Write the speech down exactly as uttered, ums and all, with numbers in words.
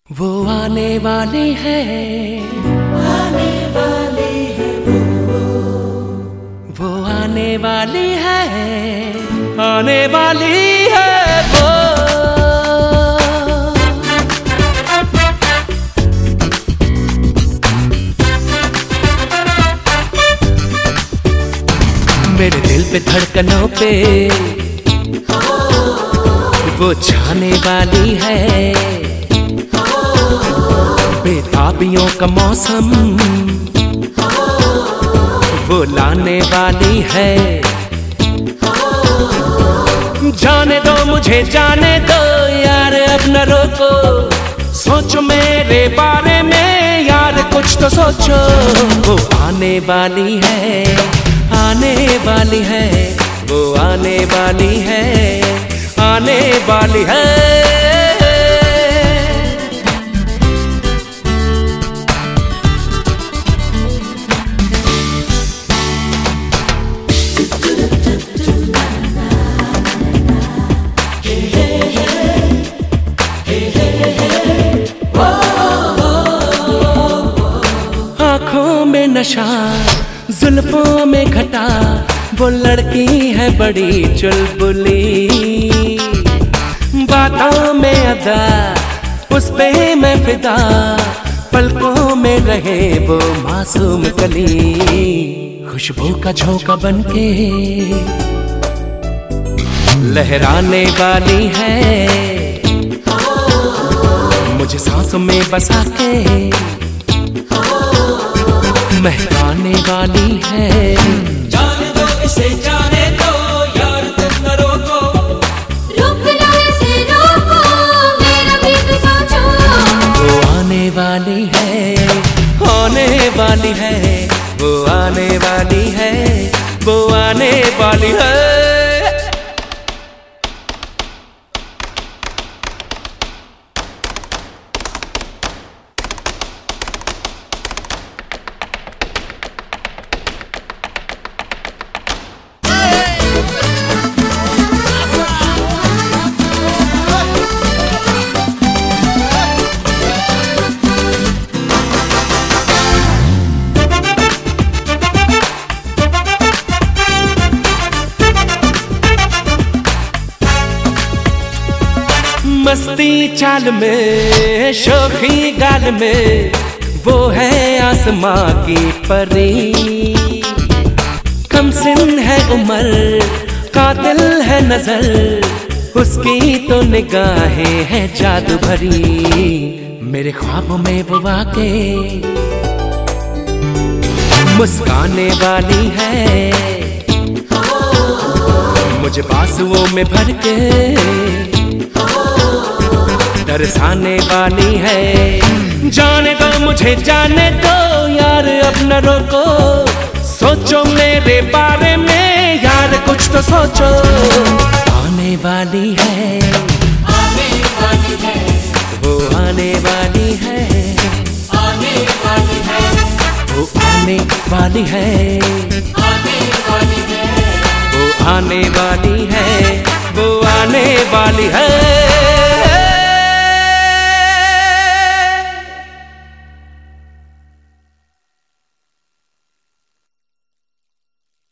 वो आने वाली है, आने वाली है वो, वो आने वाली है, आने वाली है वो। मेरे दिल पे धड़कनों पे वो छाने वाली है, बेताबियों का मौसम वो लाने वाली है। जाने दो मुझे जाने दो यार, अब न रोको, सोचो मेरे बारे में यार, कुछ तो सोचो। वो आने वाली है, आने वाली है, वो आने वाली है, आने वाली है। आँखों में नशा, जुल्फों में घटा, वो लड़की है बड़ी चुलबुली, बातों में अदा उस पे मैं फिदा, पलकों में रहे वो मासूम कली, खुशबू का झोंका बनके लहराने वाली है, मुझे सांसों में बसा के महकाने वाली है। जाने दो इसे जाने दो यार, तुम न रोको, रुक लो इसे रोको, मेरा भी तो सोचो। वो आने वाली है, आने वाली है, वो आने वाली है, वो आने वाली है। मस्ती चाल में, शोखी गाल में, वो है आसमां की परी, कमसिन है उम्र, कातिल है नजर, उसकी तो निगाहें हैं जादू भरी, मेरे ख्वाबों में वो आके मुस्काने वाली है, मुझे बाजुओं में भर के तरसाने वाली है। जाने दो मुझे जाने दो यार, अब न रोको, सोचो मेरे बारे में यार, कुछ तो सोचो। आने वाली है, आने वाली है, वो आने वाली है, आने वाली है, वो आने वाली है, आने वाली है, वो आने वाली है, वो आने वाली है।